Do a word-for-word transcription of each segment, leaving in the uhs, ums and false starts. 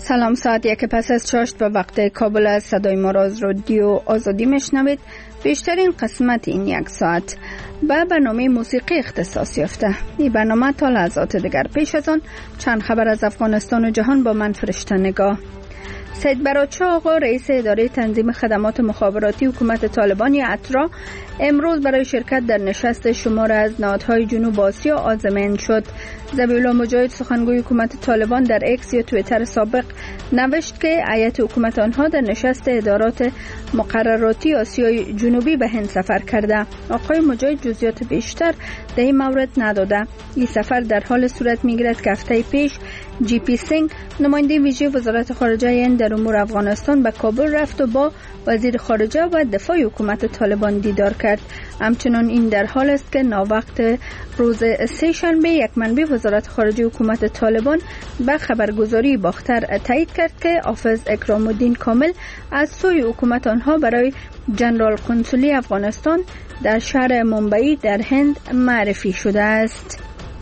سلام، ساعت یک پس از چاشت به وقت کابل از صدای ما را از رادیو آزادی میشنوید. بیشترین قسمت این یک ساعت به برنامه موسیقی اختصاص یافته. این برنامه تا لحظات دیگر. پیش از آن چند خبر از افغانستان و جهان با من فرشته نگاه. سید برادشاه آقا رئیس اداره تنظیم خدمات مخابراتی حکومت طالبان اترا امروز برای شرکت در نشست شمار از نهادهای جنوب آسیا عازم شد. ذبیحالله مجاهد سخنگوی حکومت طالبان در اکس یا توییتر سابق نوشت که هیئت حکومت آنها در نشست ادارات مقرراتی آسیای جنوبی به هند سفر کرده. آقای مجاهد جزئیات بیشتر در این مورد نداده. این سفر در حال صورت میگیرد که هفته پیش جی پی سینگ نماینده ویژه وزارت خارجه هند در امور افغانستان به کابل رفت و با وزیر خارجه و دفاع حکومت طالبان دیدار کرد. همچنان این در حال است که ناوقت روز سه شنبه یک منبع وزارت خارجه حکومت طالبان به خبرگزاری باختر تایید کرد که حافظ اکرام الدین کامل از سوی حکومت آنها برای جنرال قنصلی افغانستان در شهر ممبئی در هند معرفی شده است.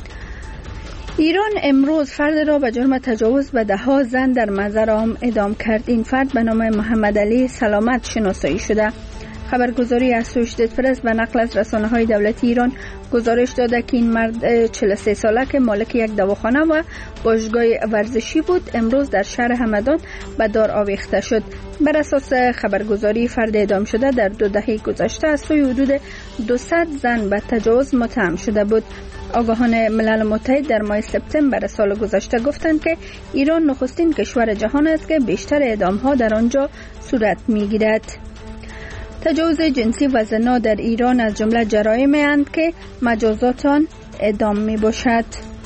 ایران امروز فرد را به جرم تجاوز به ده ها زن در محضر عام اعدام کرد. این فرد به نام محمد علی سلامت شناسایی شده. خبرگزاری اسوشیتد پرس به نقل از رسانه‌های دولتی ایران گزارش داده که این مرد چهل و سه ساله که مالک یک دواخانه و باشگاه ورزشی بود امروز در شهر همدان به دار آویخته شد. بر اساس خبرگزاری فرد اعدام شده در دو دهه گذشته از سوی حدود دویست زن به تجاوز متهم شده بود. آگاهان ملل متحد در ماه سپتامبر سال گذشته گفتند که ایران نخستین کشور جهان است که بیشتر اعدام‌ها در آنجا صورت می‌گیرد. تجاوز جنسی و زنا در ایران از جمله جرایمی اند که مجازات آن اعدام می باشد.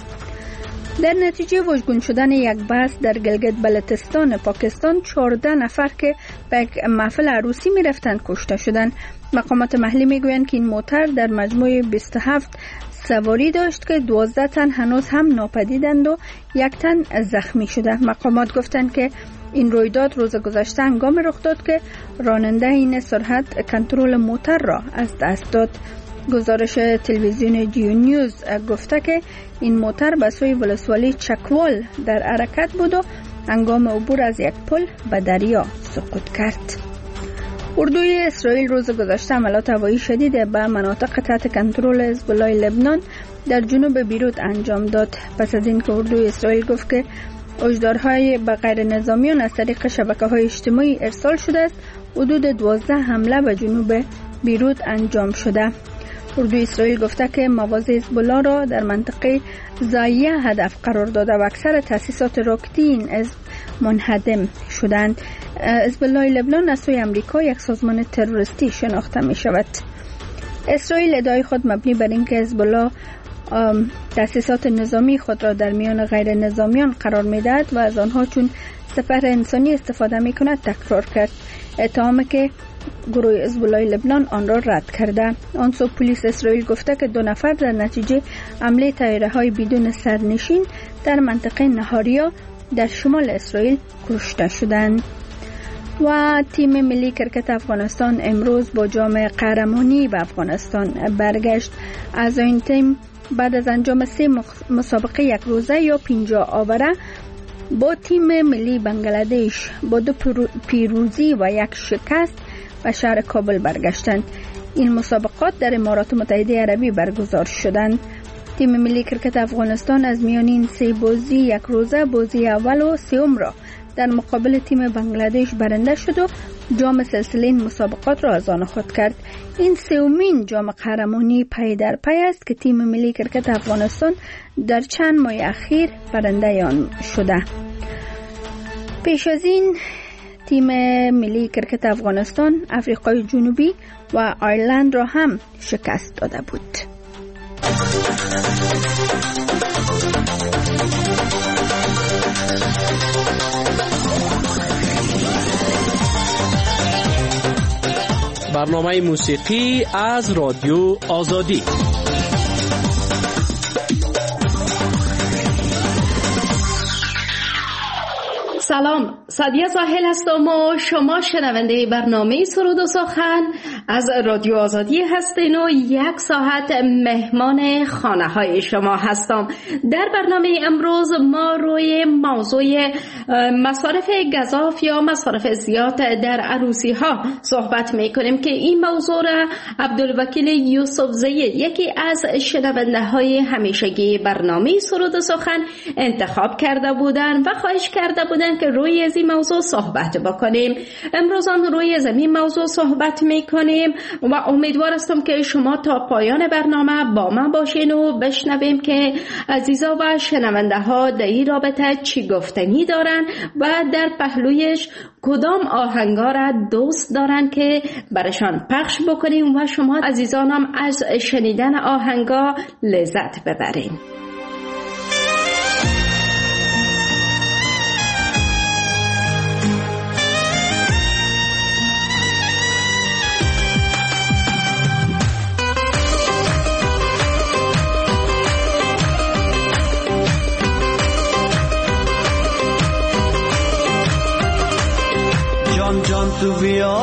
در نتیجه وژگون شدن یک بس در گلگت بلتستان پاکستان چهارده نفر که به محفل عروسی می رفتند کشته شدند. مقامات محلی می گویند که این موتر در مجموع بیست و هفت سواری داشت که دوازده تن هنوز هم ناپدیدند و یک تن زخمی شده. مقامات گفتند که این رویداد روز گذشته هنگام رخ داد که راننده این سرعت کنترل موتر را از دست داد. گزارش تلویزیون جیو نیوز گفته که این موتر به سوی ولسوالی چکوال در حرکت بود و هنگام عبور از یک پل به دریا سقوط کرد. اردوی اسرائیل روز گذشته حملات هوایی شدید به مناطق تحت کنترل حزب‌الله لبنان در جنوب بیروت انجام داد. پس از اینکه اردوی اسرائیل گفت که هشدارهای به غیر نظامیان از طریق شبکه‌های اجتماعی ارسال شده است، حدود دوازده حمله به جنوب بیروت انجام شده. اردوی اسرائیل گفته که مواضع حزب‌الله را در منطقه زاییه هدف قرار داده و اکثر تأسیسات راکتی این حزب منهدم شدند. حزب‌الله لبنان از سوی آمریکا یک سازمان تروریستی شناخته می شود. اسرائیل ادعای خود مبنی بر اینکه حزب‌الله تأسیسات نظامی خود را در میان غیر نظامیان قرار می‌دهد و از آنها چون سپر انسانی استفاده می‌کند تکرار کرد. اتهامی که گروه حزب‌الله لبنان آن را رد کرده. آن سو پلیس اسرائیل گفته که دو نفر در نتیجه حمله طیاره‌های بدون سرنشین در منطقه نهاریا در شمال اسرائیل کشته شدند. و تیم ملی کرکت افغانستان امروز با جام قهرمانی به افغانستان برگشت. از این تیم بعد از انجام سه مسابقه یک روزه یا پنجاه آوره با تیم ملی بنگلادش با دو پیروزی و یک شکست به شهر کابل برگشتند. این مسابقات در امارات متحده عربی برگزار شدند. تیم ملی کرکت افغانستان از میان این سه بازی یک روزه بازی اول و سوم را در مقابل تیم بنگلادش برنده شد و جام سلسله این مسابقات را از آن خود کرد. این سومین جام قهرمانی پی در پی است که تیم ملی کرکت افغانستان در چند ماه اخیر برنده آن شده. پیش از این تیم ملی کرکت افغانستان افریقای جنوبی و آیرلند را هم شکست داده بود. برنامه موسیقی از رادیو آزادی. سلام، سعدیه ساحل هستم و شما شنونده برنامه سرود و سخن از رادیو آزادی هستین و یک ساعت مهمان خانه های شما هستم. در برنامه امروز ما روی موضوع مصارف گزاف یا مصارف زیاد در عروسی ها صحبت می کنیم که این موضوع را عبدالوکیل یوسف زی، یکی از شنونده های همیشگی برنامه سرود سخن، انتخاب کرده بودند و خواهش کرده بودند که روی از این موضوع صحبت بکنیم. امروز هم روی زمین موضوع صحبت می کنیم و امیدوار هستم که شما تا پایان برنامه با من باشین و بشنویم که عزیزا و شنونده ها در این رابطه چی گفتنی دارن و در پهلویش کدام آهنگا را دوست دارن که برشان پخش بکنیم و شما عزیزانم از شنیدن آهنگا لذت ببرین. جان تو بیا،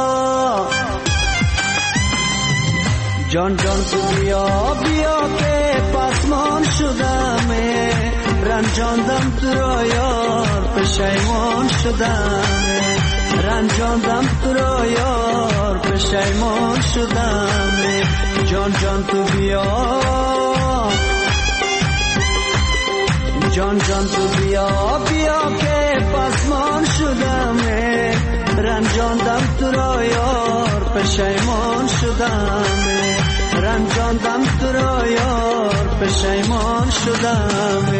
جان جان تو بیا بیا که پسمان شدم، رنجاندم تو را یار پشیمان شدم، رنجاندم تو را یار پشیمان شدم. جان جان تو بیا، جان جان تو بیا بیا که پسمان شدم، رنجاندم تو را یار پشیمان شدم، رنجاندم تو را یار پشیمان شدم.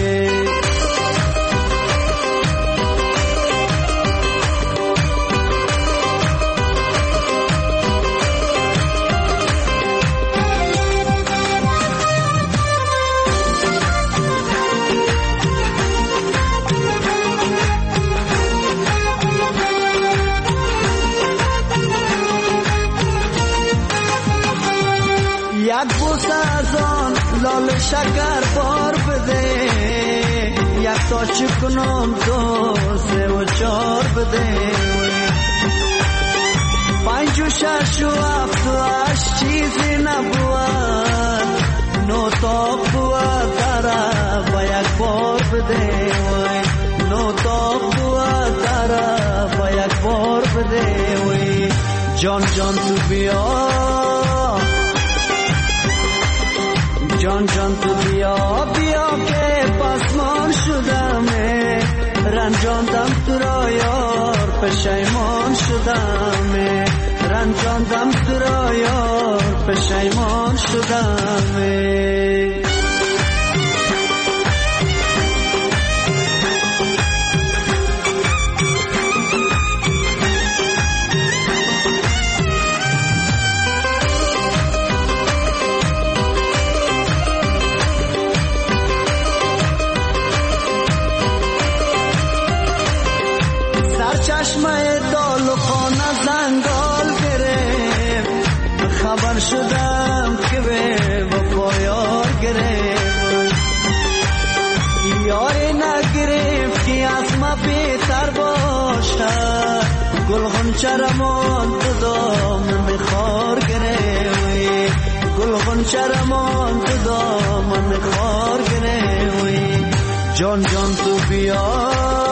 یک بوسه از آن لال شکر بار بده، یک تا چی کنم دو سه و چار بده، پنج و شش و هفت و هشت چیزی نبود، نو تا بود طرف و یک بار بده، نو تا بود طرف و یک بار بده. جان جان تو بیا، جان جان تو بیا بیا که پسمان شدم، رنجاندم تو را یار پشیمان شدم، رنجاندم تو را یار پشیمان شدم. چشمه دال و خانه زنگال گرفت، خبر شدم که به وفا یار گرفت، یاری نگرفت که از ما بهتر باشد، گل غنچه رمان تو دامن خار گرفت، گل غنچه رمان تو دامن خار گرفت. جان جان تو بیا،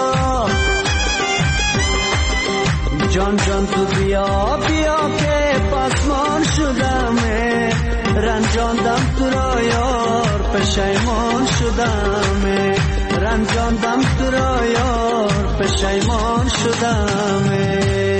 جان جان تو بیا بیا که پسمان شدم، رنجاندم تو را یار پشیمان شدم، رنجاندم تو را یار پشیمان شدم.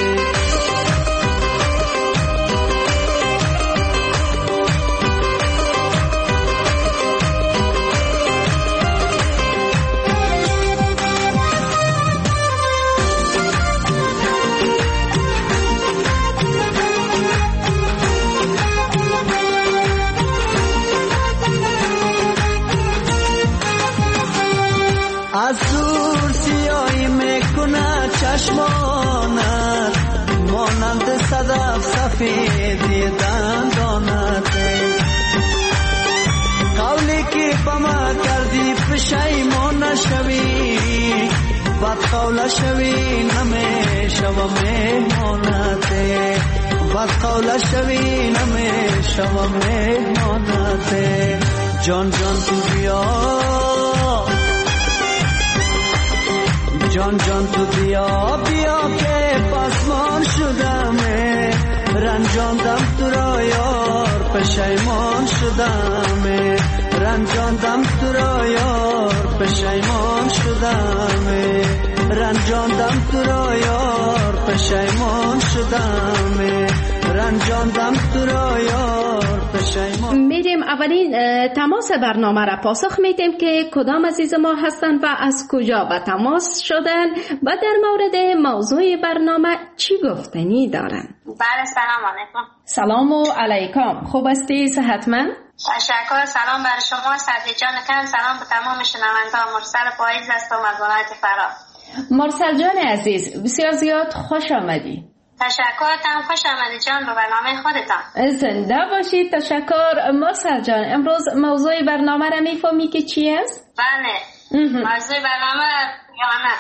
از دور سیاهی میکنه چشمانت، مانند صدف سفیدی دندانت، قولی که با ما کردی پشیمان نشوی، بد قول شوی نمیشه و میمانت، بد قول شوی نمیشم مهمانت جان جان تو بیا جان جان تو بیا بیا که پاسمان شدم رنجاندم تو را یار پشیمان شدم رنجاندم تو را یار پشیمان شدم رنجاندم تو را یار پشیمان شدم رنجاندم تو را یار پشیمان. میریم اولین تماس برنامه را پاسخ میدیم که کدام عزیز ما هستند و از کجا به تماس شدن و در مورد موضوع برنامه چی گفتنی دارن. بله سلام علیکم. سلام و علیکم. خوب هستی؟ صحتمند؟ تشکر. سلام بر شما سعدی جان کم. سلام به تمام شنوندگان. مرسل پاییز هستم از ولایت فرا. مرسل جان عزیز بسیار زیاد خوش آمدی. تشکر. تم خوش آمدی جان به برنامه خودتان. زنده باشید. تشکر. مرسل جان امروز موضوع برنامه را میفهمی که چی است؟ بله. موضوع برنامه یا نه؟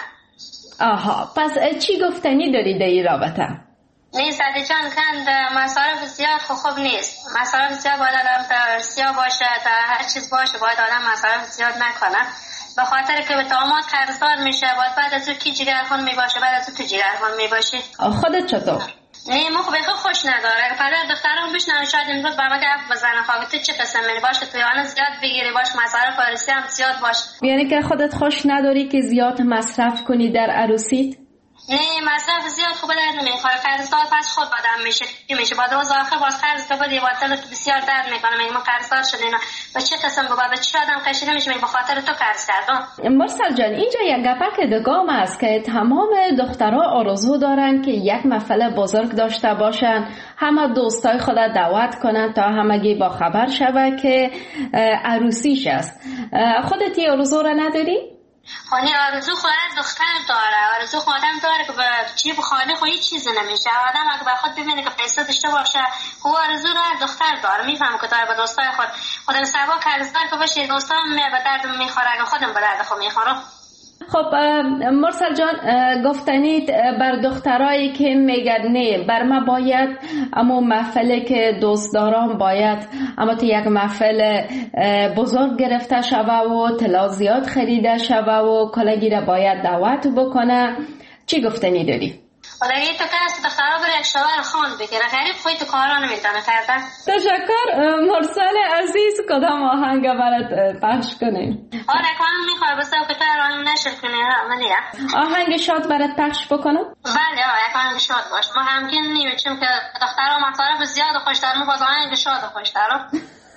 آها پس چی گفتنی داری در این رابطه؟ نیست سعدی جان کند مصارف زیاد خو خوب نیست. مصارف زیاد باید آدم تا سیا باشه تا هر چیز باشه باید آدم مصارف زیاد نکنه به خاطر که به داماد قرضدار میشه باید بعد از او کی جگرخون میباشه بعد از او تو جگرخون میباشی. خودت چطور؟ نه مخ بخو خوش نداره اگه پدر دخترم بشنن شاید امروز بابا گفت بزنه خواه تو چه قسم منی باشه تو یعنی زیاد بگیری باش مصارف عروسی هم زیاد باش. یعنی که خودت خوش نداری که زیاد مصرف کنی در عروسیت؟ نه مصرف زیاد خوبه در نمیخوره قرضدار پس خود آدم میشه چی میشه بعد روز آخر باز قرض تو بدی باطل تو بسیار درد میکنه میگم قرضدار شدین و چه قسم گفت بعد چه آدم کشیده میشه میگم به خاطر تو قرض کردم. مرسل جان اینجا یک گپک دگام است که تمام دخترها آرزو دارن که یک محفل بزرگ داشته باشن همه دوستای خود دعوت کنن تا همگی با خبر شوه که عروسیش است. خودت این آرزو را نداری؟ خانه آرزو خواهد دختر داره آرزو خودم داره که به جیب خانه خود هیچ چیز نمیشه آدم اگه به خود ببینه که پیسه داشته باشه خو آرزو رو هر دختر داره میفهمه که داره به دوستای خود خودم سبا قرضدار که باشه دوستان به درد میخوره اگه خودم به درد خود میخوره. خب مرسل جان گفتنید بر دخترایی که میگن نه بر ما باید اما محفله که دوست دارم باید اما تو یک محفل بزرگ گرفته شوه و طلا زیاد خریده شوه و کلگی را باید دعوت بکنه چی گفتنی داری؟ ولی تو که هست دخترها برای یک شوهر خان بگیره غریب خوی تو کارا نمیتونه کردن. تشکر. مرسل عزیز کدام آهنگ برات پخش کنیم؟ آره کنم میخواه بسه که تو رانم نشر کنی عملیه آهنگ شاد برات پخش بکنم؟ بله آه آهنگ شاد باش ما همکن نمیچیم که دخترها مصارف زیاد خوش دارم باز آهنگ شاد خوش دارم.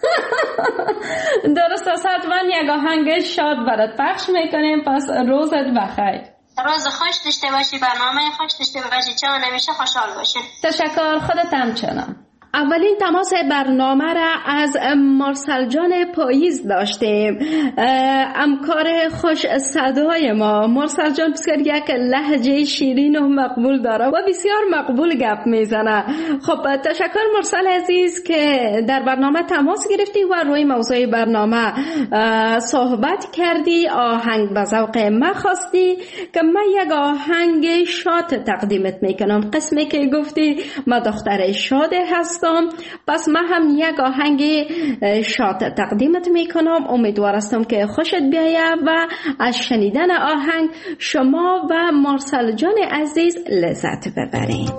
درست است حتما یک آهنگ شاد برات پخش میکنیم پس روزت بخیر. روز خوش داشته باشی برنامه خوش داشته باشی جان همیشه خوشحال باشی. تشکر. خودت همچنان. اولین تماس برنامه را از مرسل جان پاییز داشتیم همکار خوش صدای ما. مرسل جان بسیار یک لهجه شیرین و مقبول داره و بسیار مقبول گپ میزنه. خب تشکر مرسل عزیز که در برنامه تماس گرفتی و روی موضوع برنامه صحبت کردی آهنگ به ذوق ما خواستی که من یک آهنگ شاد تقدیمت میکنم. قسمی که گفتی ما دختر شاد هستم پس من هم یک آهنگ شاد تقدیمت میکنم. امیدوارستم که خوشت بیاید و از شنیدن آهنگ شما و مرسل جان عزیز لذت ببرید.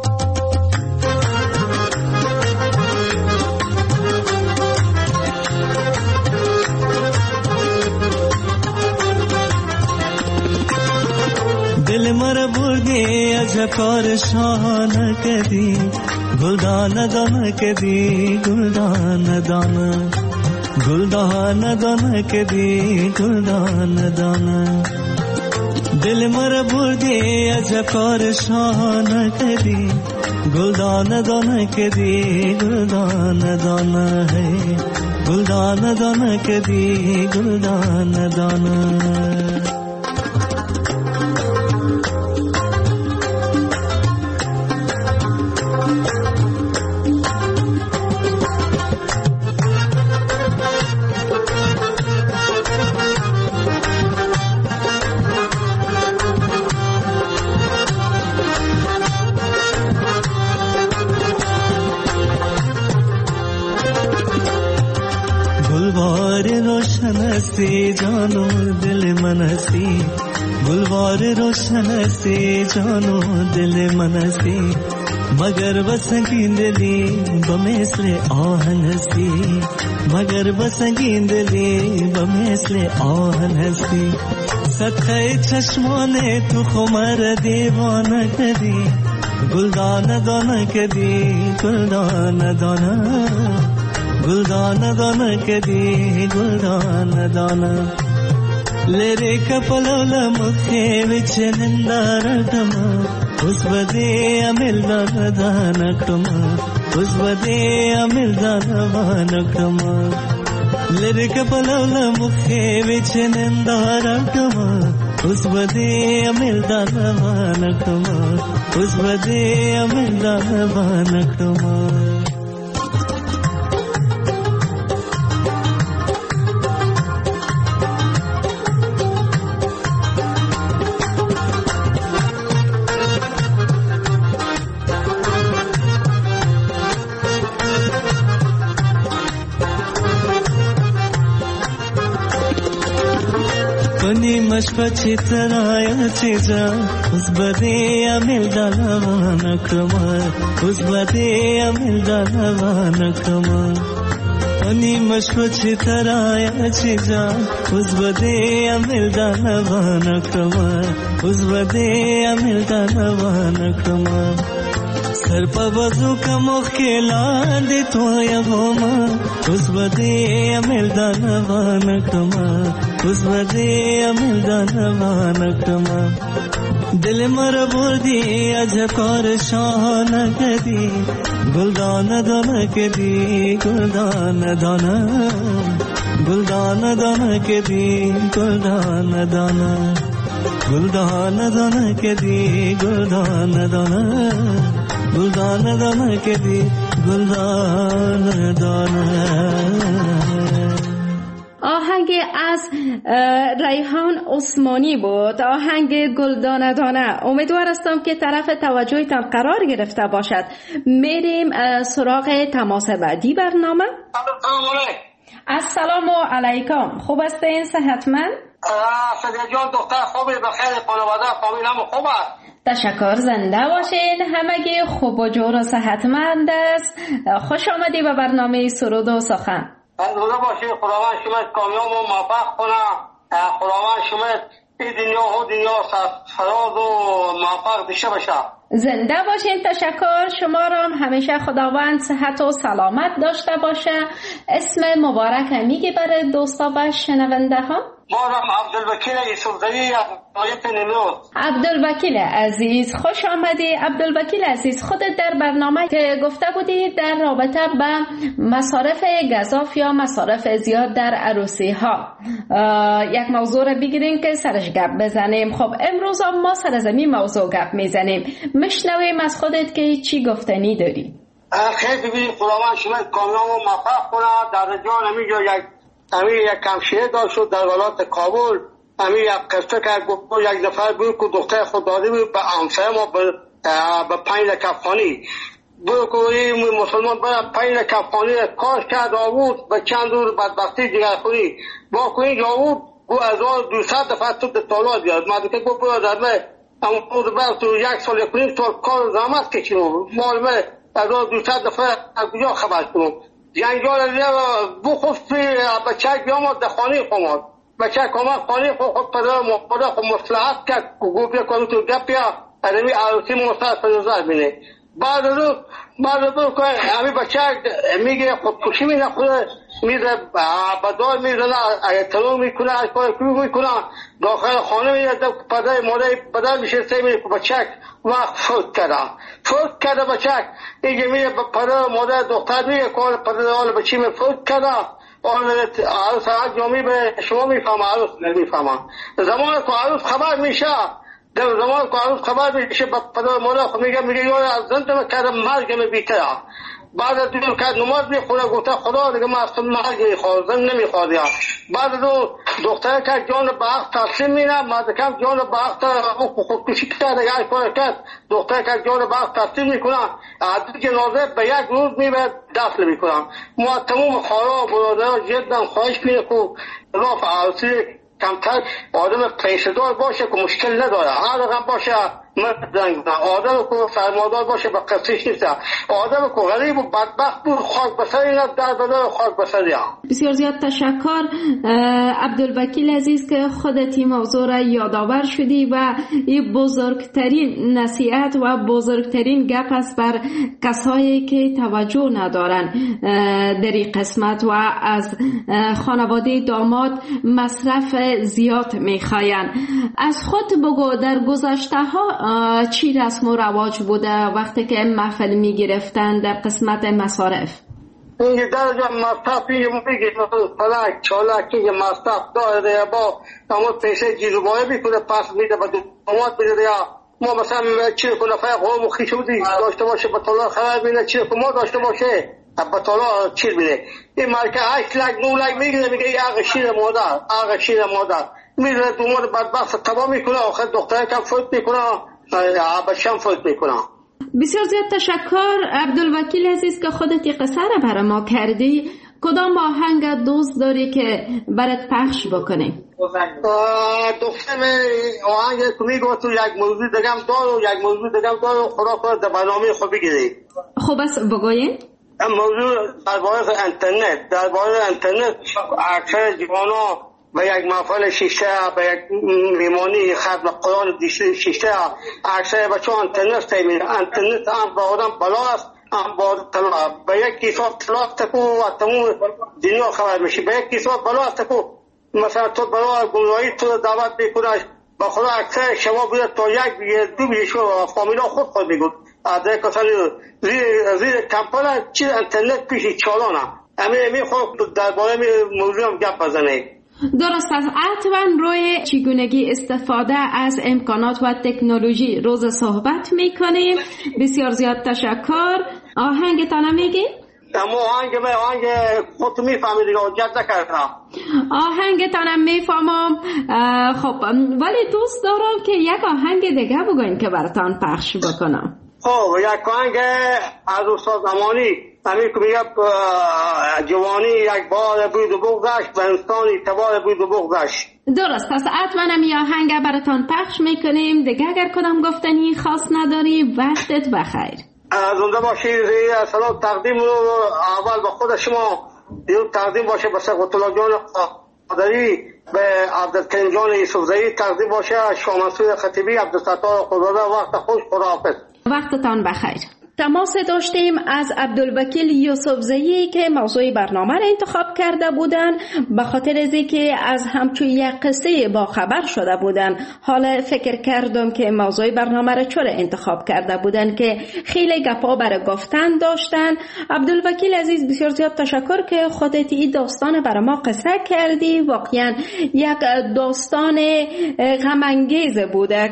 دل مر بردی از کار شانه کدی گلدان دان کدی گلدان دان گلدان دان کدی گلدان دان دل مر بردی از کار شانه کدی گلدان دان کدی گلدان دان ہے گلدان دان کدی گلدان دان गुलवार रोशन हस्ती जानो दिल मन हस्ती गुलवार रोशन हस्ती जानो दिल मन हस्ती मगर बसंगींदली बमेसले आहन हस्ती मगर बसंगींदली बमेसले आहन हस्ती सखे चश्मोने तू खुमर दीवाना कदी गुलदान दाना कदी गुलदान दाना गुलदान दाना कदी गुलदान दाना लेरे कपलोल मुखे विच निंदारटम उस बदे अमिल दाना दानकम उस बदे अमिल दाना वानकम लेरे कपलोल मुखे विच निंदारटम उस बदे अमिल दाना वानकम उस बदे अमिल दाना वानकम मशपची तराया चीजा उस बदे अमिल दानवान कमर उस बदे अमिल दानवान कमर अनि मशपची तराया चीजा उस बदे अमिल दानवान कमर उस बदे अमिल दानवान कमर सर पर वजू का मुख्यला दे तो या गोमा उस बदे अमिल दानवान कमर उस बदे अमिल दानवान कमर दिल मर बोदी अजकर शान कदी गुलदान दाना कदी गुलदान दाना गुलदान दाना कदी गुलदान दाना गुलदान दाना कदी गुलदान दाना गुलदान दाना कदी गुलदान दाना آهنگ از ریحان عثمانی بود، آهنگ گلدانه دانه. امیدوار هستم که طرف توجهتان قرار گرفته باشد. میریم سراغ تماس بعدی برنامه. السلام علیکم، خوب هستین؟ صحتمند؟ سدیه جان دختر خوبی؟ بخیر؟ خانواده فامیلم خوبه؟ تشکر، زنده باشین. همگی خوب و جور و صحتمند است. خوش آمدی به برنامه سرود و سخن. زنده باشین. خداوند شما کامیاب و موفق کنه. خداوند شما این دنیا و دنیا فراز و موفق داشته باشه. زنده باشین. تشکر. شما را همیشه خداوند صحت و سلامت داشته باشه. اسم مبارک میگی برای دوستا و شنونده ها؟ مارم عبدالوکیل یوسفزایی از ولایت نیمروز. عبدالوکیل عزیز، خوش آمدی. عبدالوکیل عزیز، خودت در برنامه که گفته بودی در رابطه به مصارف گزاف یا مصارف زیاد در عروسی ها یک موضوع رو بگیریم که سرش گپ بزنیم. خب امروز ما سر زمین موضوع گپ میزنیم. مشنویم از خودت که چی گفتنی داری. خیلی ببینید، خداوند شما کامیاب و موفق کنه. در جان همینجا یک امی یک کمشیه داشت شد در ولایت کابل. امی یک قصه که گفت یک دفعه بود که دختر خود داده بود به همسایه ما به پنج لک افغانی بود که این مسلمان برای پنج لک افغانی کاش کرد آورد به چند دور بدبختی دیگر خونی با که اینجا آورد گو هزار و دویست دفعه تو به طالات بیاد. مردم که گفت برای درمه اما برای تو یک سال یک کنیم تو کار زحمت کشیم معلومه هزار و دویست دفعه از کجا خبر کنم. جنگال دیگه بو خود بچه بیامد در خانه خماد بچه کامل خانه خود خود پدر مقبره خود مصلحت کرد گو بیا کنو تو گپیا ادمی عروسی مصلحت پدرزار بینه. بعد رو بعد رو که همی بچه میگه خودکشی میده خود میده بدار میزنه تلو میکنه از پای کوی میکنه داخل خانه میده پدر مادر پدر میشه سه میده بچه وقت فوت کرده فوت کرده بچه اینجا میده پدر مادر دختر میگه که پدر حال بچه می فوت کرده آن عروس حق جامی به شما میفهمه عروس نمیفهمه. زمان که عروس خبر میشه در زمان که عروس خبر میشه به پدر مادر خود میگه میگه یا از زندم کردم مرگم بیتره. بعد از دو کرد نماز میخونه گفته خدا دیگه من اصلا مرگ میخواد زن نمیخواد. بعد از دو دختر که جان به حق تسلیم میره، مرد که جان به حق خودکشی کرد، اگر کار کرد دختر که جان به حق تسلیم میکنه، عدد جنازه به یک روز میبرد دفن میکنن. ما تمام خواهرها و برادرها جدا خواهش میره که خلاف عروسی کمتر آدم پیشه‌دار باشه که مشکل نداره، هر رقم باشه مرد آدم که فرماندار باشه به قصیش نیست، آدم که غریب و بدبخت بود خاک بسری نه در بدار خاک بسری هم. بسیار زیاد تشکر عبدالوکیل عزیز که خودت این موضوع را یادآور شدی و این بزرگترین نصیحت و بزرگترین گپ است بر کسایی که توجه ندارن در این قسمت و از خانواده داماد مصرف زیاد میخواین. از خود بگو در گذشته ها چی رسم و رواج بوده وقتی که محفل میگرفتن در قسمت مصارف؟ این درجه مصرفی میگه فلک چالک که مصرف داره با اما پیسه جیزوبایی میکنه پس میده با دومات میده یا ما مثلا چی کنه فای قوم و خیش بودی داشته باشه با طلا خراب میده چی که ما داشته باشه با طلا چی میده. این مرکه هشت لک نو لک میگه میگه ای آقا شیر مادر آقا شیر مادر میره دومات بدبخت تبا میکنه آخر دختره کم فوت میکنه بچه‌ام فوت میکنه. بسیار زیاد تشکر عبدالوکیل عزیز که خودت این قصه را برای ما کردی. کدام آهنگ دوست داری که برات پخش بکنی؟ دوستم آهنگ که میگو تو یک موضوع دیگه هم دار و یک موضوع دیگه هم دار و خدا کنه در برنامه خوب بگیری. خوب است بگوین؟ موضوع درباره انترنت درباره انترنت اکثر جوانا به یک محفل شیشه به یک میمانی ختم قرآن شیشه اکثر بچه ها انترنت تیمین انترنت هم با آدم بلا است هم با طلا به یک کیساب طلا تکو و تموم دنیا خبر میشی به یک کیساب بلا تکو مثلا تو بلا گمراهی تو دعوت میکنه با خدا اکثر شما بوده تا یک بیه دو بیه شو فامیلا خود خود میگود عده کسانی زیر زیر کمپل چیز انترنت پیشی چالانه همین همین خود درباره موضوع هم گپ بزنه. درست است. حتما روی چگونگی استفاده از امکانات و تکنولوژی روز صحبت میکنیم. بسیار زیاد تشکر. آهنگتان میگی؟ اما آهنگ من آهنگ خود میفهمی دیگه جد نکردم. آهنگتانم میفهمم. خب ولی دوست دارم که یک آهنگ دیگه بگوین که براتان پخش بکنم. خب یک آهنگ از استاد زمانی همین که میگه جوانی یک بار بود و بغزش به انسانی تبار بود و بغزش. درست است. حتما هم یه آهنگ براتان پخش میکنیم دیگه. اگر کدام گفتنی خاص نداری وقتت بخیر. زنده باشید. سلام تقدیم رو اول به خود شما یه تقدیم باشه به سقط الله جان قادری به عبدالکریم جان یوسفزئی تقدیم باشه شاه منصور خطیبی عبدالستار خداوند. وقت خوش خداحافظ. وقتتان بخیر. تماس داشتیم از عبدالوکیل یوسفزئی که موضوع برنامه را انتخاب کرده بودن به خاطر از اینکه از همچون یک قصه با خبر شده بودن. حالا فکر کردم که موضوع برنامه را چرا انتخاب کرده بودن که خیلی گپا برای گفتن داشتن. عبدالوکیل عزیز بسیار زیاد تشکر که خودت این داستان برای ما قصه کردی. واقعا یک داستان غم انگیز بوده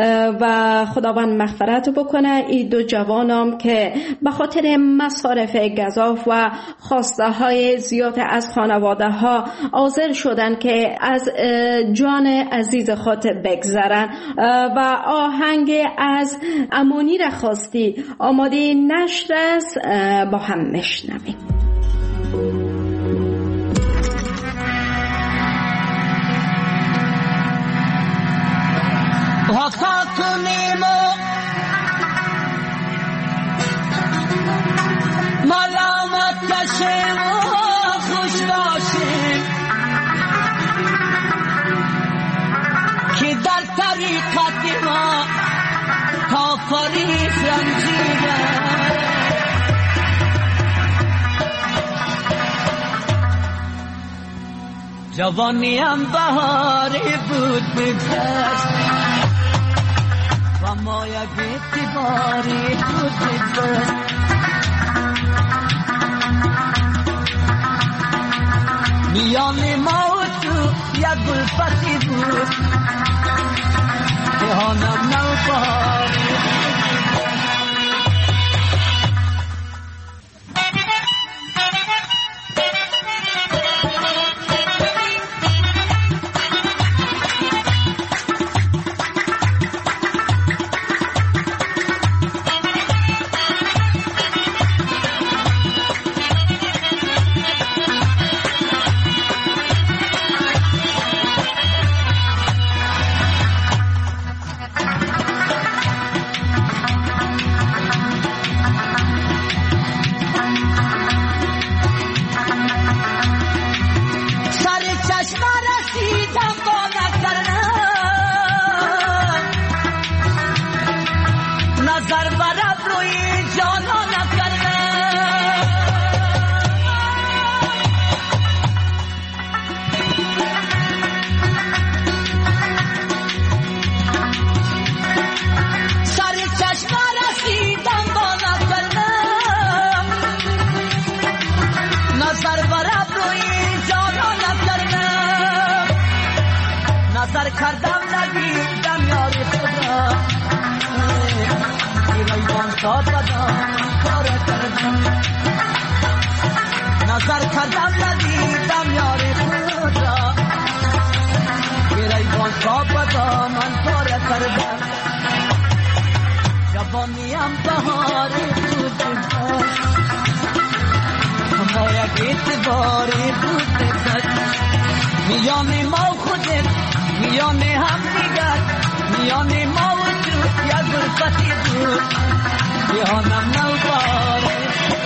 و خداوند مغفرت بکنه این دو جوانم که به خاطر مصارف گزاف و خواسته های زیاد از خانواده ها حاضر شدن که از جان عزیز خود بگذرن. و آهنگ از امانی را خواستی آماده نشر است با هم میشنویم. وفا کنیم و ملامت کشیم و خوش باشیم که در طریقت ما کافری زنجیره جوانیم بهاری بود بگذشت و ما یک اعتباری بود بگذشت میان ما و تو یک گلفتی بود جهانم نوباری نظر برم روی جانانم کردم نظر کردم ندیدم یاری خدا ایوان تا بدم کار کردم نظر کردم ندیدم یاری خدا ایوان تا بدم کار کردم جوانیم بهاری بود ما یک اعتباری بود میان ما و خودت میان هم دیگر میان ما و تو یک غرفتی بود میانم نوباره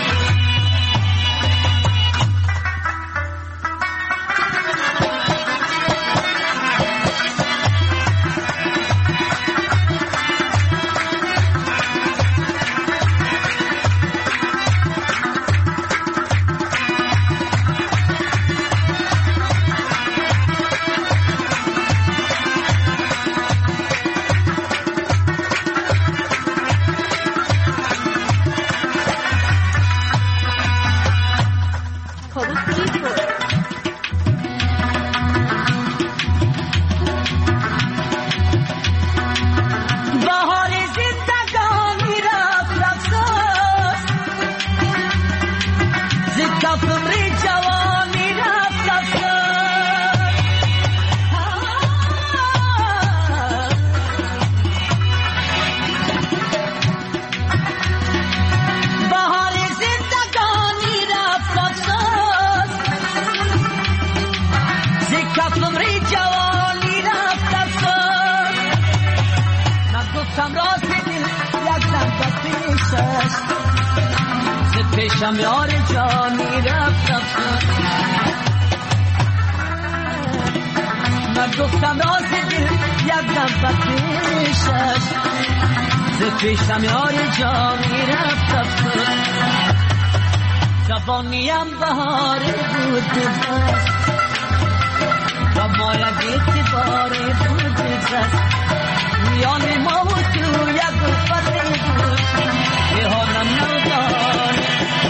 پیشم یار جانی رفت رفت من گفتم راز دل یک دم پیشش ز پیشم یار جانی رفت رفت جوانیم بهاری بود بس و ما یک اعتباری بود بس میان ما و تو یک غرفتی بود جهانم نوداره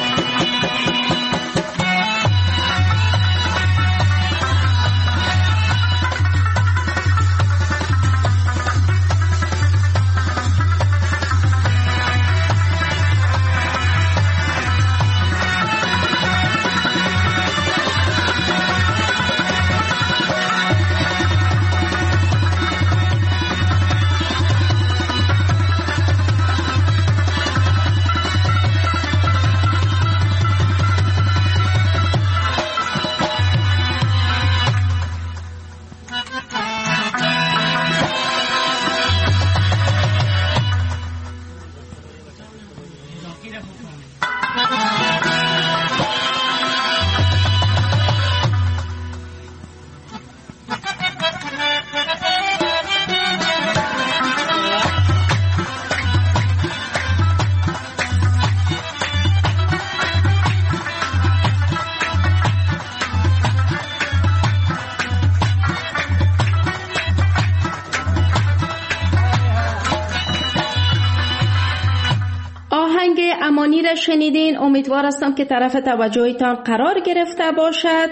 امانی را شنیدین. امیدوار هستم که طرف توجهتان قرار گرفته باشد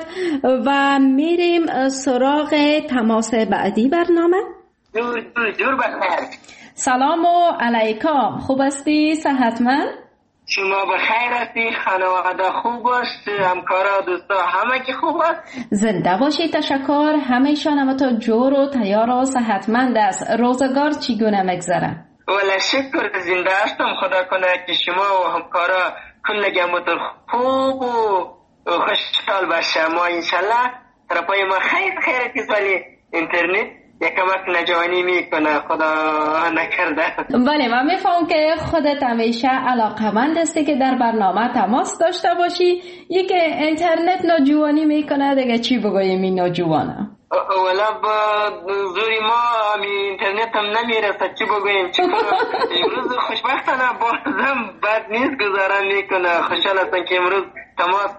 و میریم سراغ تماس بعدی برنامه. دور دور دور بخیر. سلام و علیکم. خوب هستی؟ صحتمند؟ شما بخیر هستی؟ خانواده خوب است؟ همکارا دوستا همه که خوب است؟ زنده باشی. تشکر. همیشان هم تو جور و تیار و صحتمند است. روزگار چگونه میگذره؟ ولی شکر زنده هستم. خدا کنه که شما و همکارا کلگمتون خوب و خوشحال باشه. ما انشالله طرفای ما خیر خیرتیست ولی اینترنت یکمک نجوانی میکنه. خدا نکرده. بله من میفهم که خودت همیشه علاقمند هستی که در برنامه تماس داشته باشی. یکی اینترنت نجوانی میکنه دیگه چی بگوییم این نجوانه. ولی با زوری ما همی اینترنت هم نمیرسه چی بگوییم چی کنم. امروز خوشبختانه بازم بد نیست گذارن میکنه. خوشحال هستم که امروز تماس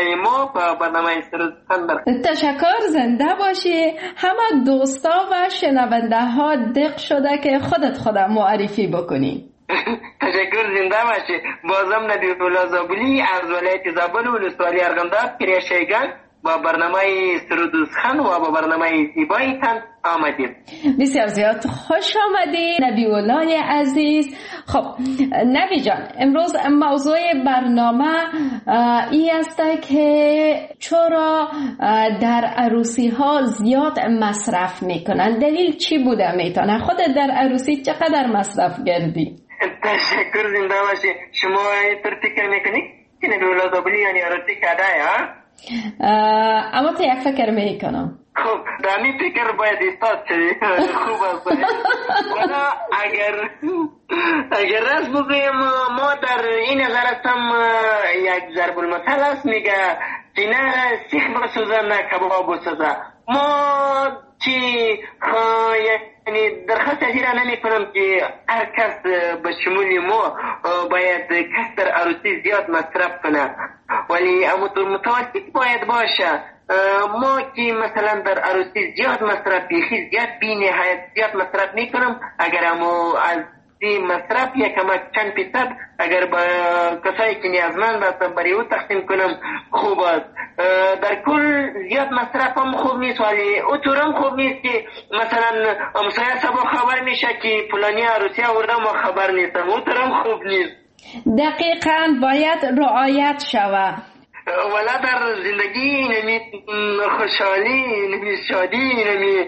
ما با برنامه سرستان برد. تشکر. زنده باشی. همه دوستا و شنونده ها دق شده که خودت خودم معرفی بکنی. تشکر، زنده باشی. بازم نبی الله زابلی از ولایت زابل و ولسوالی ارغنداب کریشیگان با برنامه سرودوزخان و با برنامه زیبایتان آمدیم. بسیار زیاد خوش آمدید نبی الله عزیز. خب نبی جان، امروز موضوع برنامه ای است که چرا در عروسی ها زیاد مصرف میکنن؟ دلیل چی بوده میتونه؟ خودت در عروسی چقدر مصرف کردی؟ تشکر، زنده باشی. شما اینطور فکر میکنی که نبی الله زابلی یعنی عروسی کرده ها؟ اما تو یک فکر میکنم. خب دمی فکر باید استاد شدی. خوب است. ولی اگر اگر راست بگویم ما در این نظر هستم یک ضرب المثل است میگه سینه سیخ بسوزه نه کباب بسوزه. ما چی یعنی درخواست از ایران نمی کنم که هر کس به شمول ما باید کس در عروسی زیاد مصرف کنه، ولی متوسط باید باشه. ما که مثلا در عروسی زیاد مصرف بیخی زیاد بی نهایت زیاد مصرف می کنم، اگر امو از این مصرف یکم چند فیصد اگر با کسایی که نیازمند هستن برای او تقسیم کنم خوب است. در کل زیاد مصرف هم خوب نیست، ولی او طورم خوب نیست که مثلا همسایه سبا خبر میشه که فلانی عروسی آورده ما خبر نیستم. او طورم خوب نیست. دقیقاً باید رعایت شود. ولی در زندگی نمی خوشحالی، نمی شادی، نمی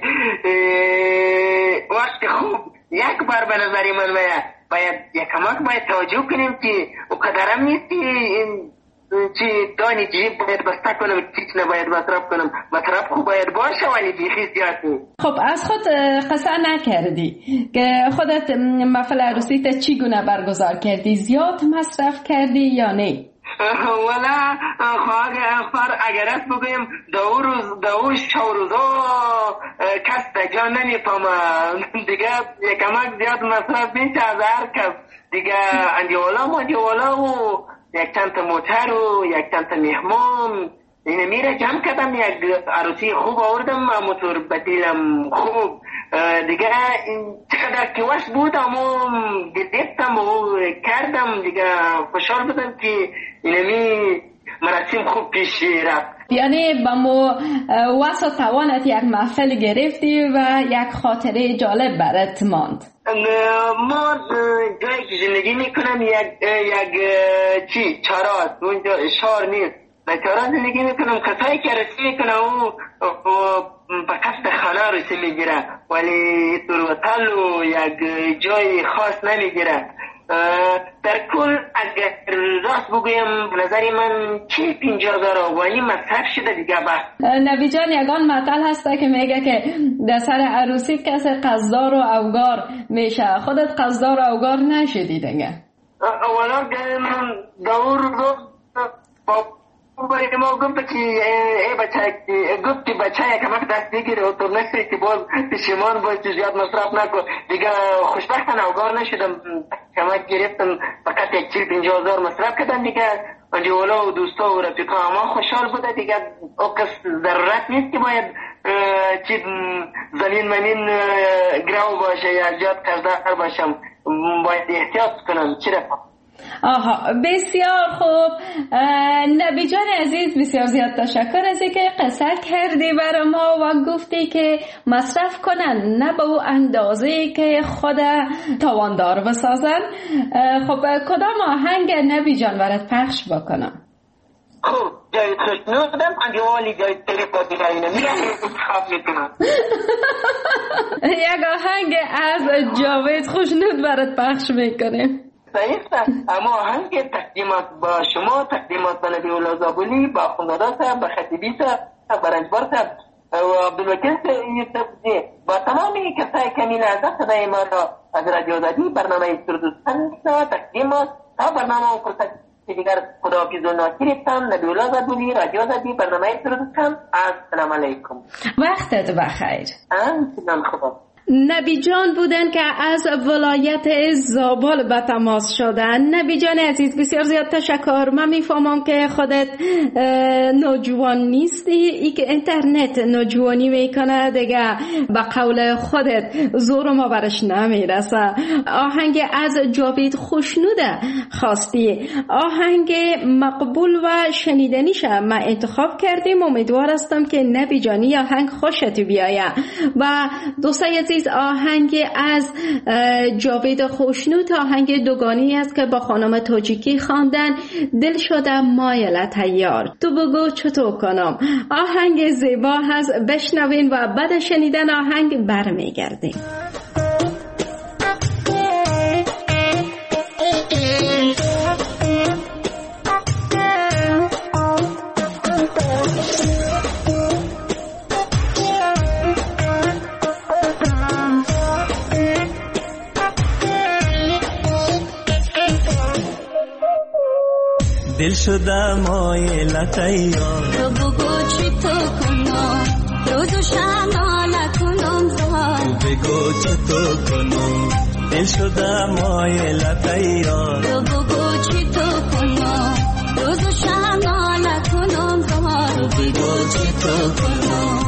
وقت خوب یک بار به نظری من باید باید یکمک باید توجه کنیم که او قدرم نیست که چی دانی جیب باید بسته کنم، چیچ نباید مصرف کنم. مصرف خوب باید باشه ولی بیخی زیاد نیست. خب از خود قصه نکردی که خودت محفل عروسی تا چی گونه برگزار کردی؟ زیاد مصرف کردی یا نه؟ ولی خواهر اگر است بگویم دو روز دو شو روزا کس دجا نمیفهمه دیگه یکمک زیاد مصرف میشه از هر کس دیگه. اندیوالا ما اندیوالا و یک چند تا موتر و یک چند تا مهموم اینه میره جمع کردم، یک عروسی خوب آوردم، موتور بدیلم خوب دیگه. چقدر که وش بودم و دیدتم و کردم دیگه، خوشحال بودم که اینمی مراسم خوب پیش رفت. یعنی با مو واسه توانت یک محفل گرفتی و یک خاطره جالب برات ماند. ما جایی که زندگی میکنم یک یک چی چاراست، اونجا شهر نیست، در چارا زندگی میکنم. کسایی که رسی میکنه او به قصد خانه رسی میگیره ولی تروتل و یک جای خاص نمیگیره. در کل اگر راست بگویم به نظری من چی پینجا هزار آوانی مصرف شده دیگه. بس نبی جان یگان مطل هسته که میگه که در سر عروسی کسی قصدار و اوگار میشه. خودت قصدار و اوگار نشدی دیگه؟ اولا دور رو برای ما گفت که ای بچه گفت که بچه یکمک دست بگیره و تو نشتی که باز پشیمان باز که زیاد مصرف نکن دیگه. خوشبختانه اوگار نشدم، کمک گرفتم فقط یک چیل پینجا هزار مصرف کردم دیگه. انجولا و دوستا و رفیقا اما خوشحال بوده دیگه. او کس ضرورت نیست که باید چی زمین منین گراو باشه یا زیاد قرضدار باشم، باید احتیاط کنم. چی رفت؟ آها بسیار خوب. نبی جان عزیز بسیار زیاد تشکر از اینکه قصه کردی برای ما و گفتی که مصرف کنن نه به او اندازه که خود تواندار بسازن. خب کدام آهنگ نبی جان برات پخش بکنم؟ خب جای خوشنودم انجوالی جای تلفاتی راینا میگم انتخاب میکنم. یک آهنگ از جاوید خوشنود برات پخش میکنیم. صحیح، اما آهنگ تقدیمات با شما، تقدیمات به نبی الله زابلی، با خوندادا صاحب، با خطیبی صاحب، با رنجبار صاحب و عبدالوکیل یوسفزی، با تمامی کسای کمیل ازا صدای ما را از رادیو آزادی برنامه سرودوزخان تقدیمات تا برنامه و فرصت دیگر خداحافظ و ناصرتان. نبی الله زابلی، رادیو آزادی، برنامه سرودوزخان. السلام علیکم. وقتت بخیر. سلام خدا. نبی جان بودن که از ولایت زابل به تماس شدن. نبی جان عزیز بسیار زیاد تشکر. من میفهمم که خودت نوجوان نیستی، ای که اینترنت نوجوانی میکنه دیگه به قول خودت زور ما برش نمیرسه. آهنگ از جاوید خوشنوده خواستی، آهنگ مقبول و شنیدنیشه ما انتخاب کردیم. امیدوار هستم که نبی جانی آهنگ خوشت بیایه. و دوستای عزیز آهنگ از جاوید خوشنود آهنگ دوگانی است که با خانم تاجیکی خواندن. دل شده مایل تیار تو بگو چطور کنم. آهنگ زیبا هست، بشنوین و بعد شنیدن آهنگ برمیگردیم. دل شده مایل تیار تو بگو چی تو کنم، روز و شب ناله کنم زار. تو بگو چی تو کنم، دل شده مایل تیار. تو بگو چی تو کنم، روز و شب ناله کنم زار. تو بگو چی تو کنم.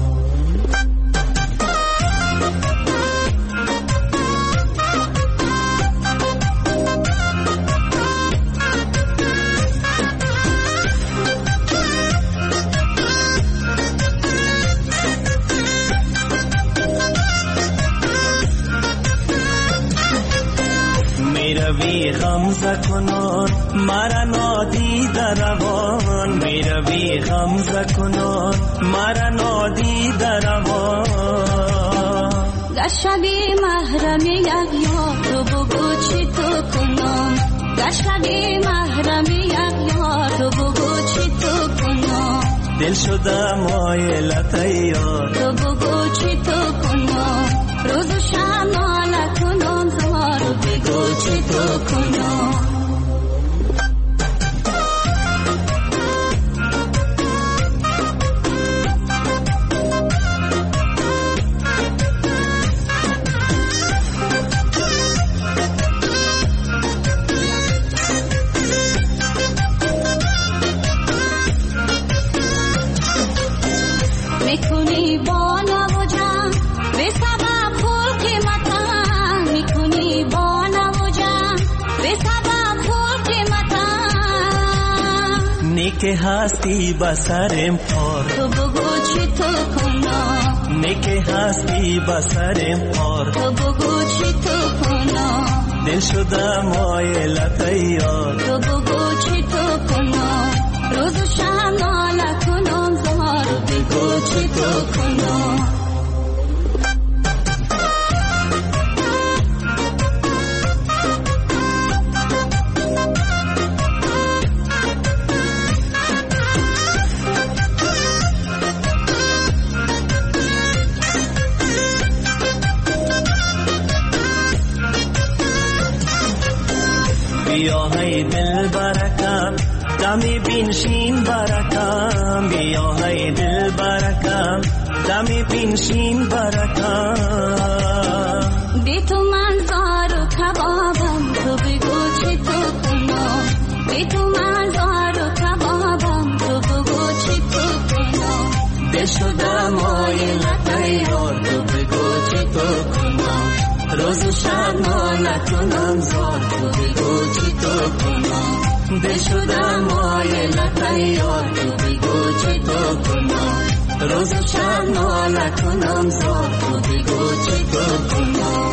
میروی غمزه کنان مرا نادیده روان، میروی غمزه کنان مرا نادیده روان. گشتگی محرم یک یار تو بگو چی تو کنم، گشتگی محرم یک یار تو بگو چی تو کنم. دل شده مایل تیار تو بگو چی تو کنم، روز و شب ناله کنم زار. تو بگو چی تو کنم. میکنی با نوجان به سبب پول قیمتم، میکنی با نوجان به سبب پول قیمتم. نیک هستی بسرم پار تو بگو چی تو کنم، نیک هستی بسرم پار. تو بگو چی تو کنم، دل شده مایل تیار. تو بگو چی تو کنم، روز و شب ناله کنم زار. تو بگو چی تو کنم. بیا های دل برکم دمی بینشین برکم، بیا های دل برکم دمی بینشین برکم. بی تو من زار و کبابم، تو بگو چی تو کنم. بی تو من زار و کبابم، تو بگو چی تو کنم. دل شده مایل تیار تو بگو چی تو کنم. روز و شب ناله کنم زار تو بگو چی تو کنم. دل شده مایل تیار تو بگو چی تو کنم. روز و شب ناله کنم زار تو بگو چی تو کنم.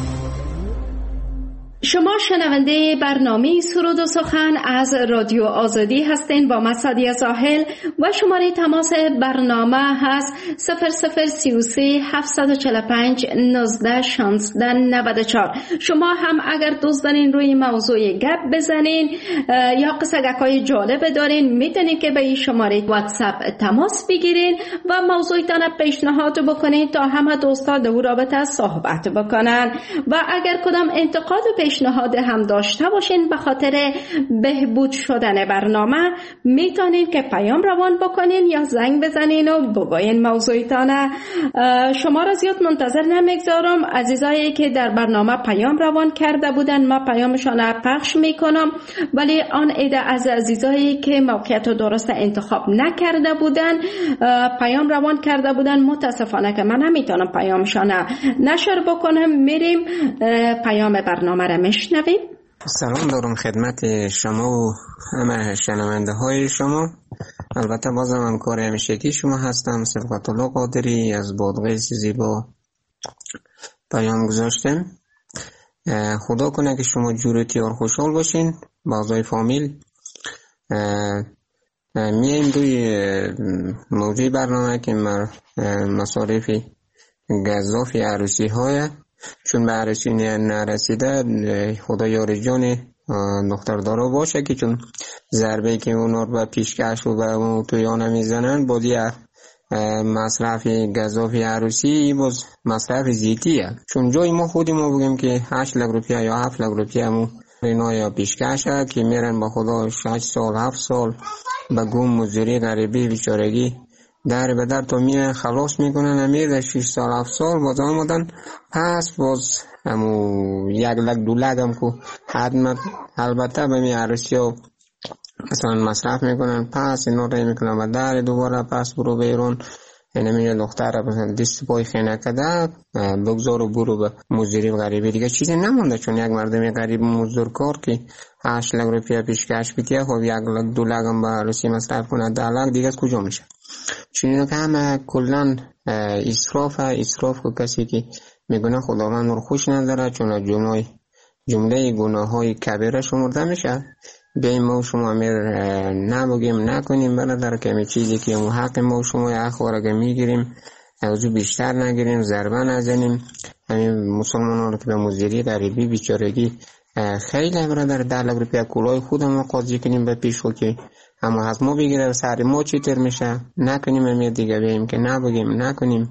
شما شنونده برنامه سرود و سخن از رادیو آزادی هستین با من سعدیه زاهل و شماره تماس برنامه هست صفر صفر سی و سه هفتصد و چهل و پنج نوزده شانزده نود و چهار. شما هم اگر دوست دارین روی موضوع گپ بزنین یا قصه‌های جالب دارین میتونید که به این شماره واتساپ تماس بگیرین و موضوعتان پیشنهاد بکنین تا همه دوستان در رابطه صحبت بکنن. و اگر کدام انتقاد و پیش پیشنهاد هم داشته باشین به خاطر بهبود شدن برنامه، میتونین که پیام روان بکنین یا زنگ بزنین و بگوین موضوعتان. شما را زیاد منتظر نمیگذارم. عزیزایی که در برنامه پیام روان کرده بودن ما پیامشان پخش میکنم، ولی آن عده از عزیزایی که موقعیت درست انتخاب نکرده بودن پیام روان کرده بودن، متاسفانه که من نمیتونم پیامشان نشر بکنم. میریم پیام برنامه را میشنویم. سلام دارم خدمت شما و همه شنونده های شما. البته بازم همکار همیشگی شما هستم، صفقت الله قادری از بادغیس زیبا پیام گذاشتم. خدا کنه که شما جور تیار خوشحال باشین. بازای فامیل میایم دوی موضوع برنامه که مصارف گزافی عروسی های، چون به عروسی نرسیده خدا یار جان دختر دارا باشه که چون ضربه که اونا رو به پیشکش و به تویانه میزنن بازی مصرف گزافی عروسی باز مصرف زیتیه. چون جای ما خودی ما بگیم که هشت لک روپیه یا هفت لک روپیه مو اینا یا پیشکشه که میرن با خدا شش سال هفت سال به گم مزدوری غریبی بیچارگی در به در تا میرن خلاص میکنن. امیر در شش سال هفت سال باز آمدن پس باز همو یک لک دو لک هم که حدمت البته به می عروسی ها مثلا مصرف میکنن، پس اینا رای میکنن و در دوباره پس برو بیرون. یعنی میگه دختر مثلا دست پای خینه کده بگذار و برو به مزدوری غریبی دیگه چیزی نمونده. چون یک مردم غریب مزدور کار که هشت لک روپیه پیشکش بیتیه خب یک لک دو لک هم به عروسی مصرف کنه، ده لک دیگه از کجا میشه؟ چون اینا که همه کلن اسراف اسراف که کسی که میگونه خداوند رو خوش نداره، چون جمله جمله گناه های کبیره شمرده میشه. بیایم ما شما امیر نبگیم نکنیم برادر که می چیزی که مو حق ما شما اخواره میگیریم اوزو بیشتر نگیریم، ضربه نزنیم. همین مسلمان رو که به مزدوری غریبی بیچارگی خیلی برادر ده لک روپیه کلاه خودمون قاضی کنیم به پیشو که اما از ما بگیره سر ما چی تر میشه نکنیم. امیر دیگه بیایم که نبگیم نکنیم.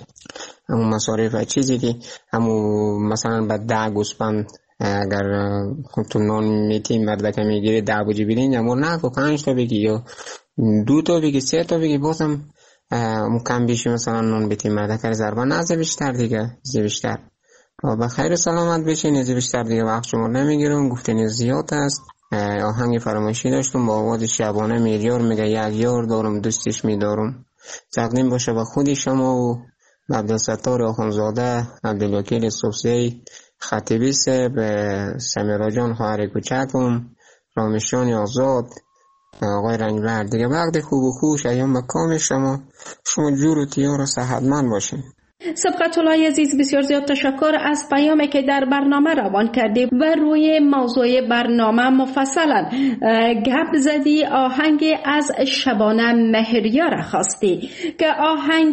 اما مصارف چیزی که همو مثلا به ده گوسپند اگر تو نان میتیم مرده که میگیری ده بوجی بیرین یا مور نکو پنج تا بگی یا دو تا بگی سه تا بگی بازم مکم بیشی مثلا نان بیتیم مرده که ضربه نزه بیشتر دیگه زی بیشتر با خیر سلامت بشین. نزی بیشتر دیگه وقت شما نمیگیرم، گفتنی زیاد است. آهنگ فرمایشی داشتم با آواز شبانه میلیار میگه یک یار دارم دوستش میدارم. تقدیم باشه به خودی شما و عبدالستار آخونزاده، عبدالوکیل صوفزی خطیبی سب، سمیرا جان خواهر کوچکم، رامشان آزاد، آقای رنگبر دیگه. وقت خوب و خوش ایام به کام شما. شما جور و تیار و صحتمند باشین. سبقت الله عزیز بسیار زیاد تشکر از پیامی که در برنامه روان کردی و روی موضوع برنامه مفصلا گپ زدی. آهنگ از شبانه مهریار خواستی که آهنگ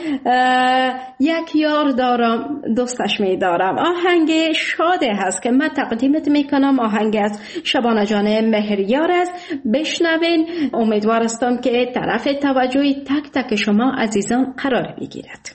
یک یار دارم دوستش می دارم، آهنگ شاده هست که من تقدیمت میکنم. آهنگ از شبانه جان مهریار است، بشنوین. امیدوار هستم که طرف توجه تک تک شما عزیزان قرار بگیرد.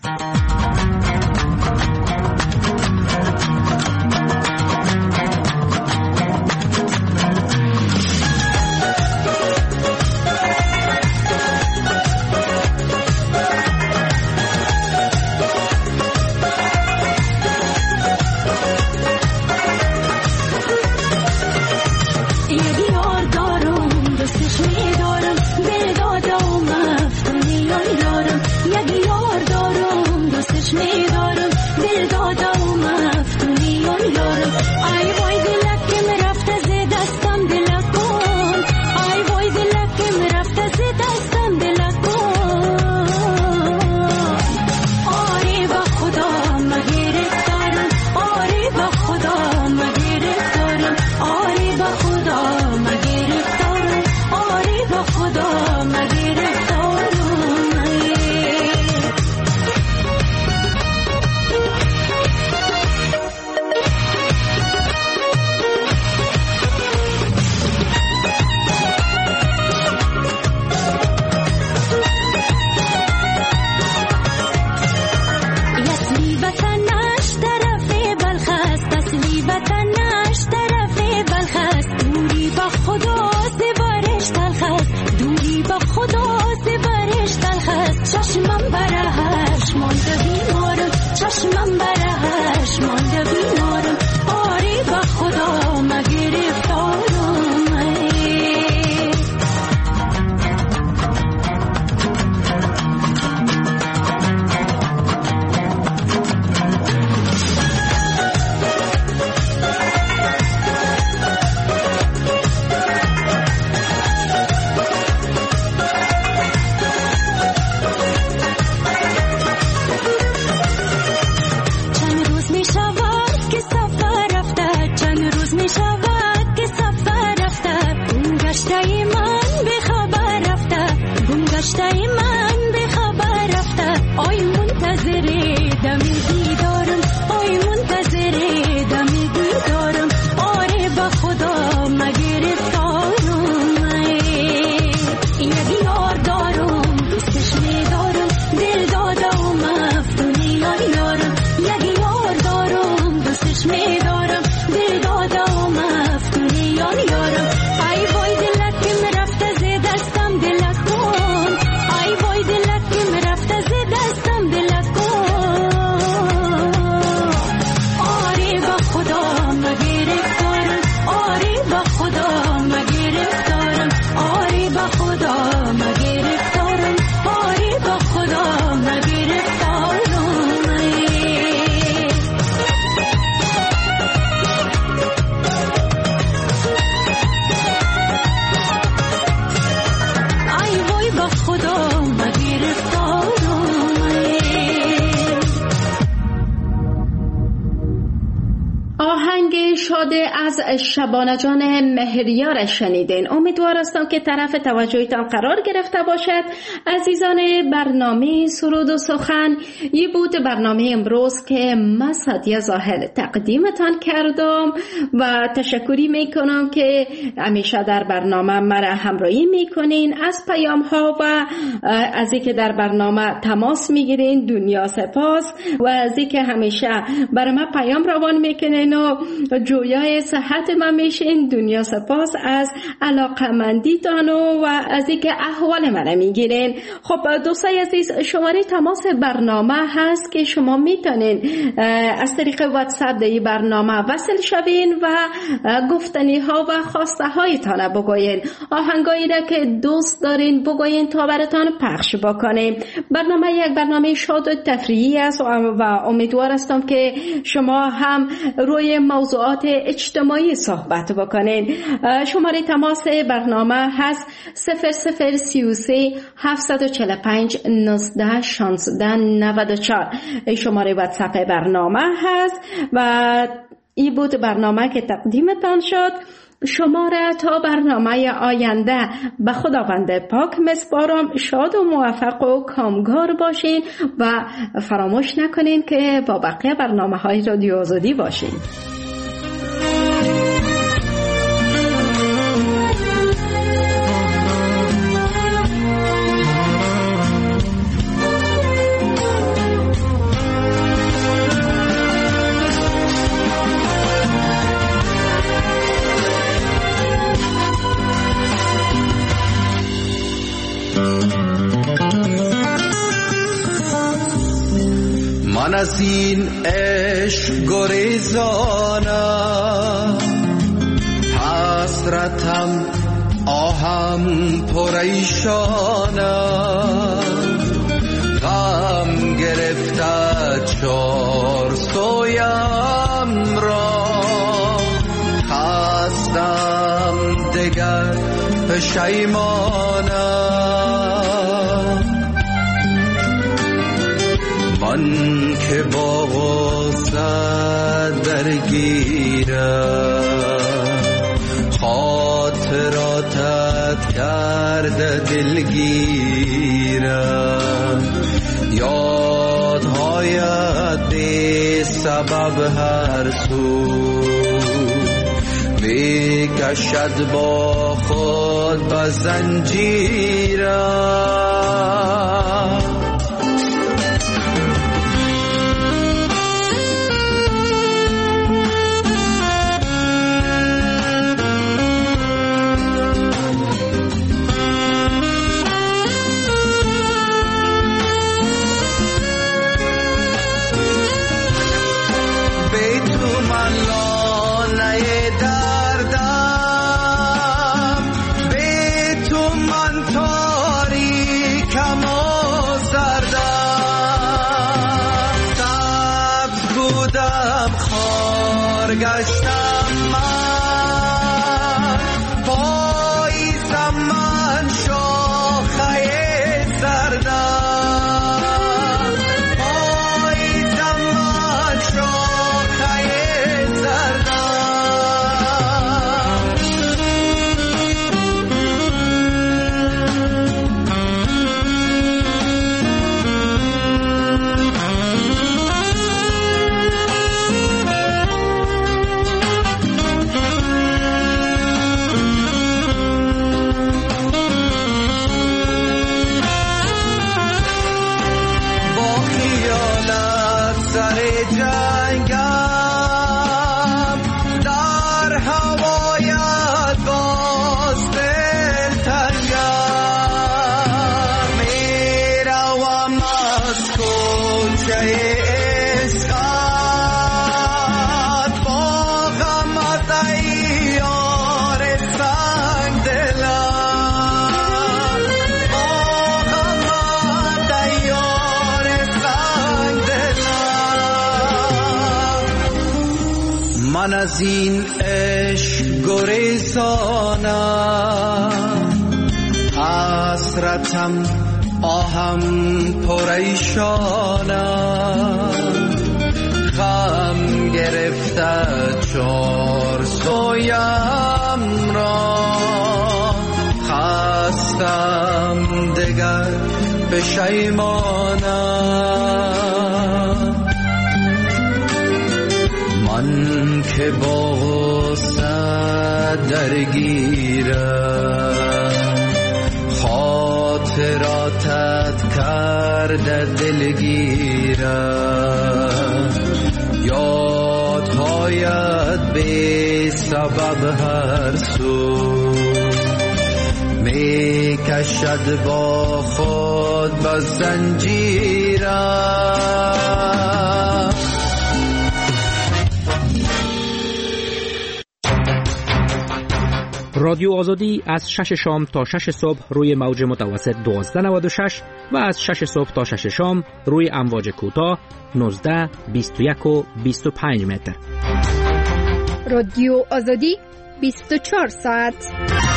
یک یار دارم دوستش شاده از شبانه جان مهریار شنیدین. امیدوار هستم که طرف توجهتان قرار گرفته باشد. عزیزان برنامه سرود و سخن، این بود برنامه امروز که من سعدیه ظاهر تقدیمتان کردم و تشکری میکنم که همیشه در برنامه مرا همراهی میکنین. از پیام ها و از اینکه در برنامه تماس میگیرین دنیا سپاس، و از اینکه همیشه برای من پیام روان میکنین و جویای صحت من میشین دنیا سپاس از علاقمندیتان و از اینکه احوال من میگیرین. خب دوستای عزیز، شماره تماس برنامه هست که شما میتونین از طریق واتساپ در برنامه وصل شوین و گفتنی ها و خواسته هایتان بگوین، آهنگایی را که دوست دارین بگوین تا براتان پخش بکنیم. برنامه یک برنامه شاد و تفریحی است و امیدوار هستم که شما هم روی موضوعات اجتماعی صحبت بکنین. شماره تماس برنامه هست صفر صفر سی و سه هفتصد و چهل و پنج نوزده شانزده نود و چهار شماره واتساپ برنامه هست و این بود برنامه که تقدیمتان شد. شما را تا برنامه آینده به خداوند پاک میسپارم. شاد و موفق و کامگار باشین و فراموش نکنین که با بقیه برنامه های رادیو آزادی باشین. من از این عشق گریزانم، حسرتم آهم پریشانم، غم گرفته چار سویم را، خستم دگر پشیمانم. من که با غصه درگیرم، خاطراتت کرده دلگیرم، یادهایت بی سبب هر سو میکشد با خود به زنجیرم. گشتم من، پاییزم من شاخه زردم، پاییزم من شاخه من از این عشق گریزانم، حسرتم آهم پریشانم، غم گرفته چون رویم را خستم دگر پشیمانم من که با غصه درگیرم خاطراتت کرده دلگیرم یادهایت بی سبب هر سو می کشد با خود با زنجیرم. رادیو آزادی از شش شام تا شش صبح روی موج متوسط دوازده نود و شش و از شش صبح تا شش شام روی امواج کوتاه نوزده، بیست و یک و بیست و پنج متر. رادیو آزادی بیست و چهار ساعت.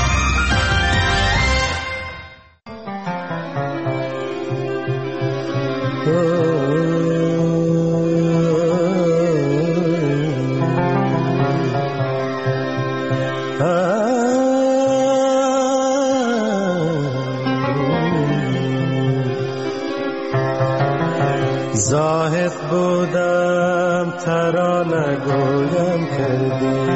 زاهد بودم ترانه گویم کردی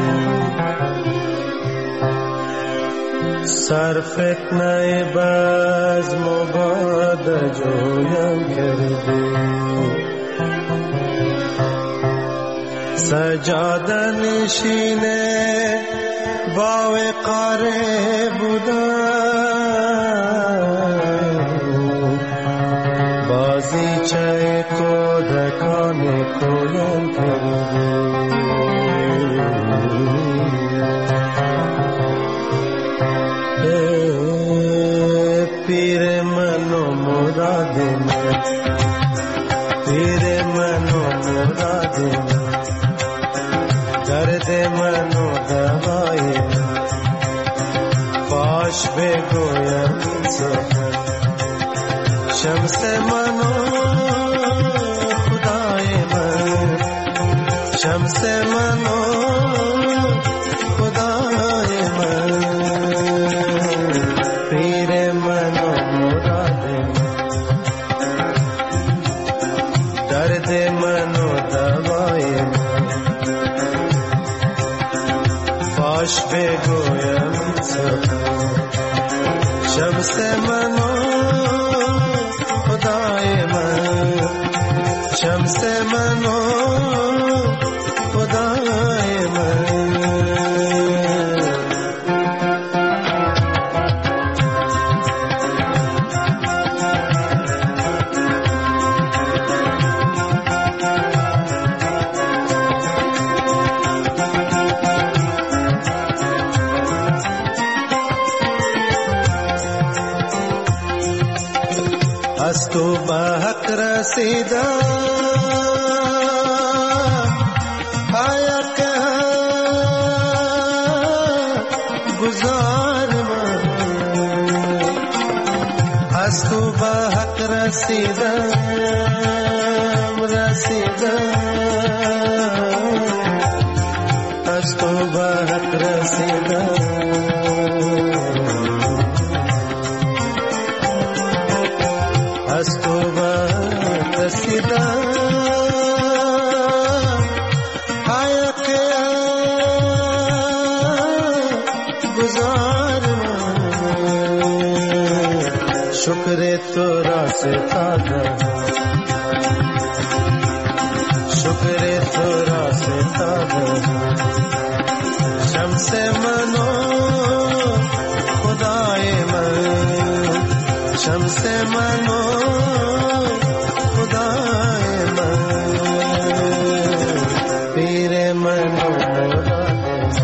سر فتنه بزم و باد جویم کردی سجاده نشینه با وقاره بودم بازی چه کودکان کویم کردی پیر من و مراد من پیر من و مراد من درد من و دوای من باش بگویم سخن شمس من و خدای من شمس من و خدای من پیر من و مراد من درد من و دوای من باش بگویم سخن شمس من و خدای من شمس من و خدای من از تو به حق رسیدم آیا که گذار من از تو به حق رسیدم رسیدم از تو به حق رسیدم از تو بات رسیدم آیا که گذار من شکر تو را ستادم شکر تو را ستادم شمس من و خدای من شمس من و خدای من پیر من و مراد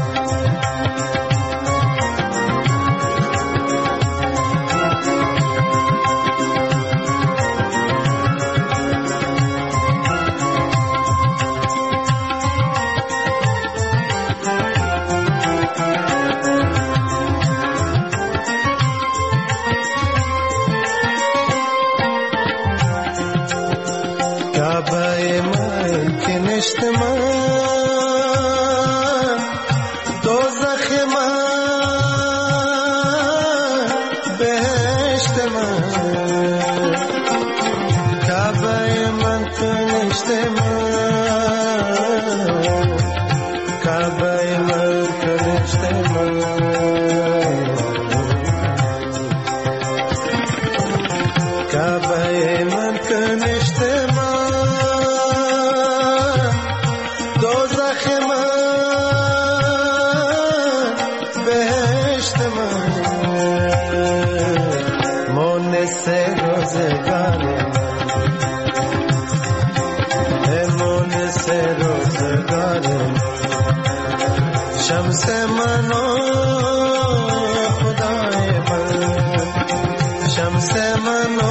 کعبه من که نشت من دوزخ Kabe man kanishte man dozakh man behesht man mon se rozgar man mon se rozgar shams mano khudaye man shams mano